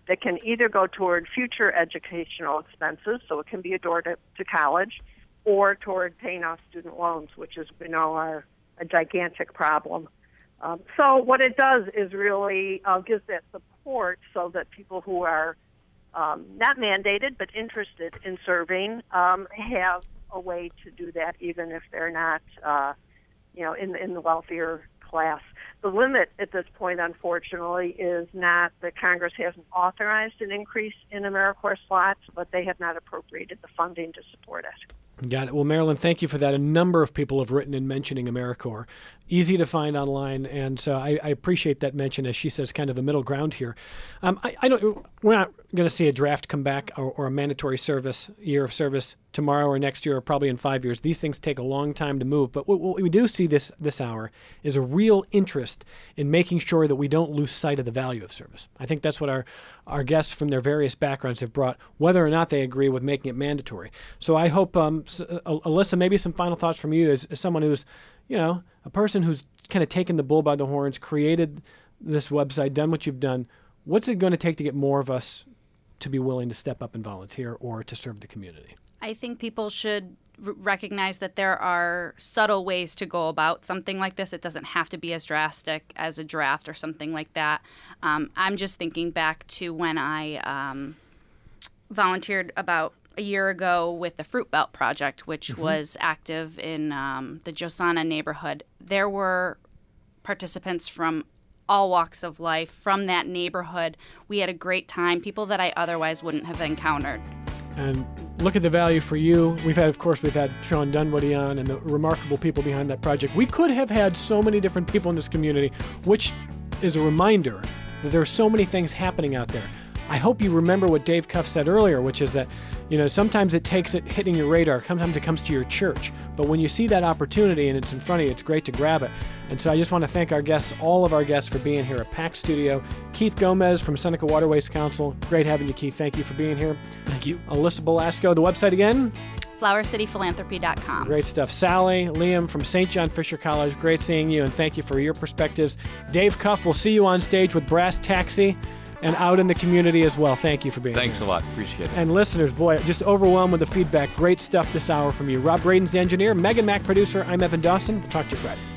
that can either go toward future educational expenses, so it can be a door to, to college, or toward paying off student loans, which is, we know, are a gigantic problem. Um, so what it does is really uh, gives that support so that people who are um, not mandated but interested in serving um, have a way to do that, even if they're not, uh, you know, in in the wealthier class. The limit at this point, unfortunately, is not that Congress hasn't authorized an increase in AmeriCorps slots, but they have not appropriated the funding to support it. Got it. Well, Marilyn, thank you for that. A number of people have written in mentioning AmeriCorps. Easy to find online, and so I, I appreciate that mention, as she says, kind of a middle ground here. Um, I, I don't. We're not going to see a draft come back or, or a mandatory service year of service tomorrow or next year or probably in five years. These things take a long time to move. But what, what we do see this this hour is a real interest in making sure that we don't lose sight of the value of service. I think that's what our our guests from their various backgrounds have brought, whether or not they agree with making it mandatory. So I hope, um, Alyssa, maybe some final thoughts from you as, as someone who's, you know, a person who's kind of taken the bull by the horns, created this website, done what you've done. What's it going to take to get more of us to be willing to step up and volunteer or to serve the community? I think people should r- recognize that there are subtle ways to go about something like this. It doesn't have to be as drastic as a draft or something like that. Um, I'm just thinking back to when I um, volunteered about a year ago with the Fruit Belt Project, which mm-hmm. was active in um, the Josana neighborhood. There were participants from all walks of life from that neighborhood. We had a great time, people that I otherwise wouldn't have encountered. And look at the value for you. We've had, of course, we've had Sean Dunwoody on and the remarkable people behind that project. We could have had so many different people in this community, which is a reminder that there are so many things happening out there. I hope you remember what Dave Cuff said earlier, which is that, you know, sometimes it takes it hitting your radar, sometimes it comes to your church. But when you see that opportunity and it's in front of you, it's great to grab it. And so I just want to thank our guests, all of our guests, for being here at PAC Studio. Keith Gomez from Seneca Waterways Council. Great having you, Keith. Thank you for being here. Thank you. Alyssa Belasco, the website again? flower city philanthropy dot com. Great stuff. Sally, Liam from Saint John Fisher College, great seeing you, and thank you for your perspectives. Dave Cuff, we'll see you on stage with Brass Taxi and out in the community as well. Thank you for being Thanks here. a lot. Appreciate it. And listeners, boy, just overwhelmed with the feedback. Great stuff this hour from you. Rob Braden's the engineer, Megan Mack producer. I'm Evan Dawson. We'll talk to you Friday.